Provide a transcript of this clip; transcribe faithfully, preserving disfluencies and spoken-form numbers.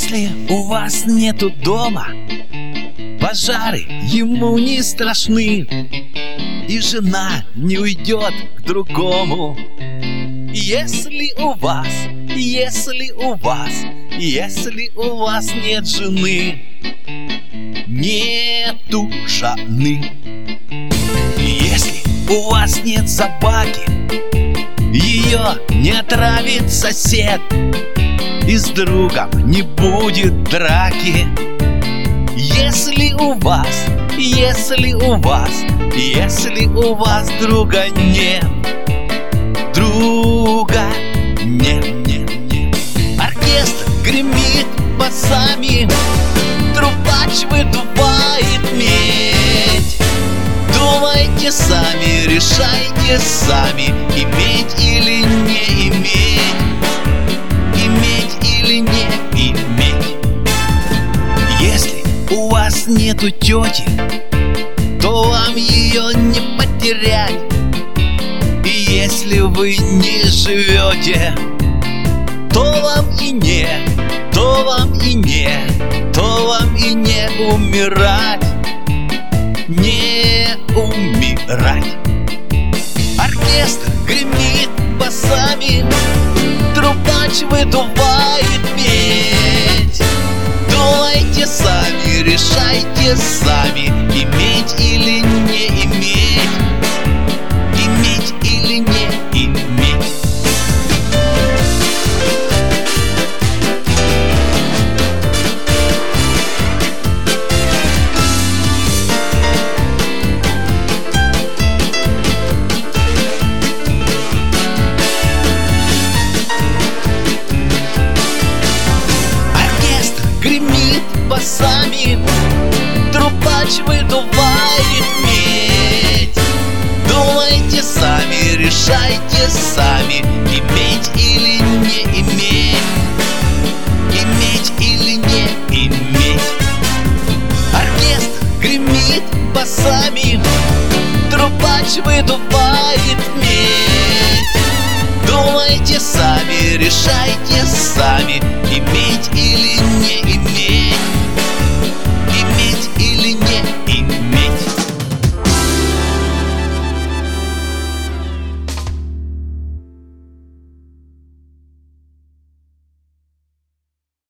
Если у вас нету дома, пожары ему не страшны, и жена не уйдет к другому. Если у вас, если у вас, если у вас нет жены, нету жены. Если у вас нет собаки, ее не отравит сосед, и с другом не будет драки. Если у вас, если у вас, если у вас друга нет, друга нет, нет, нет. Оркестр гремит басами, трубач выдувает медь. Думайте сами, решайте сами, иметь или не иметь, иметь или не иметь. Если у вас нету тети, то вам ее не потерять. И если вы не живете, то вам и не, то вам и не, то вам и не умирать, не умирать. Оркестр гремит басами, трубач выдувает медь. Думайте сами, решайте сами, иметь или не иметь, иметь или не иметь. Гремит басами, трубач выдувает медь. Думайте сами, решайте сами, иметь или не иметь, иметь или не иметь. Оркестр гремит басами, трубач выдувает медь. Думайте сами, решайте сами, иметь или не